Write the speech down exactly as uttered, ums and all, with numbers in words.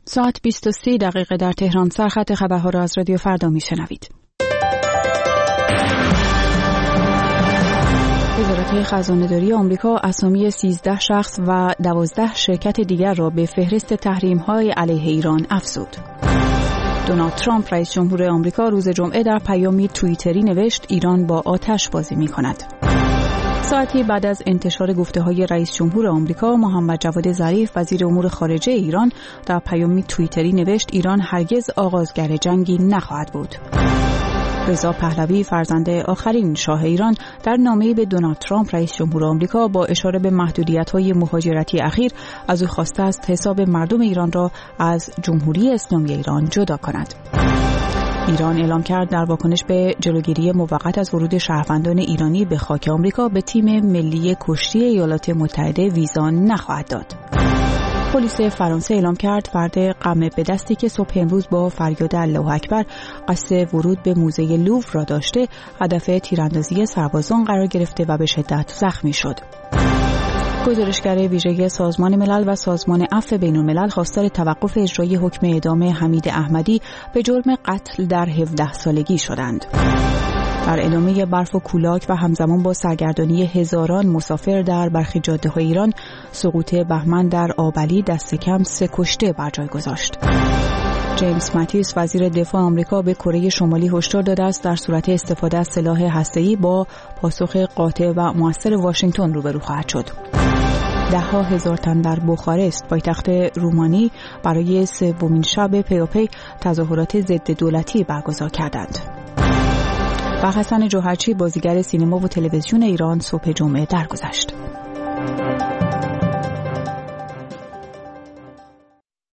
ساعت بیست و سه دقیقه در تهران. سرخط خبرها را از رادیو فردا میشنوید. وزارت خزانه‌داری آمریکا اسامی سیزده شخص و دوازده شرکت دیگر را به فهرست تحریم‌های علیه ایران افزود. دونالد ترامپ رئیس جمهور آمریکا روز جمعه در پیامی توییتری نوشت ایران با آتش بازی می‌کند. ساعتی بعد از انتشار گفته‌های رئیس جمهور آمریکا، محمد جواد ظریف وزیر امور خارجه ایران در پیامی توییتری نوشت ایران هرگز آغازگر جنگی نخواهد بود. رضا پهلوی فرزند آخرین شاه ایران در نامه‌ای به دونالد ترامپ رئیس جمهور آمریکا با اشاره به محدودیت‌های مهاجرتی اخیر از او خواسته است حساب مردم ایران را از جمهوری اسلامی ایران جدا کند. ایران اعلام کرد در واکنش به جلوگیری موقت از ورود شهروندان ایرانی به خاک آمریکا به تیم ملی کشتی ایالات متحده ویزا نخواهد داد. پلیس فرانسه اعلام کرد فرد غم به دستی که صبح امروز با فریاد الله اکبر قصد ورود به موزه لوور را داشته، هدف تیراندازی سربازان قرار گرفته و به شدت زخمی شد. گزارشگر ویژه سازمان ملل و سازمان عفو بین‌الملل خواستار توقف اجرای حکم اعدام حمید احمدی به جرم قتل در هفده سالگی شدند. در ادامه برف و کولاک و همزمان با سرگردانی هزاران مسافر در برخی جاده‌های ایران، سقوط بهمن در آبلی دست کم سه کشته بر جای گذاشت. جیمز ماتیس وزیر دفاع آمریکا به کره شمالی هشدار داده است در صورت استفاده از سلاح هسته‌ای با پاسخ قاطع و موثر واشنگتن روبرو خواهد شد. ده ها هزار تن در بخارست پایتخت رومانی برای سومین شب پیاپی تظاهرات ضد دولتی برگزار کردند. و حسن جوهرچی بازیگر سینما و تلویزیون ایران صبح جمعه درگذشت.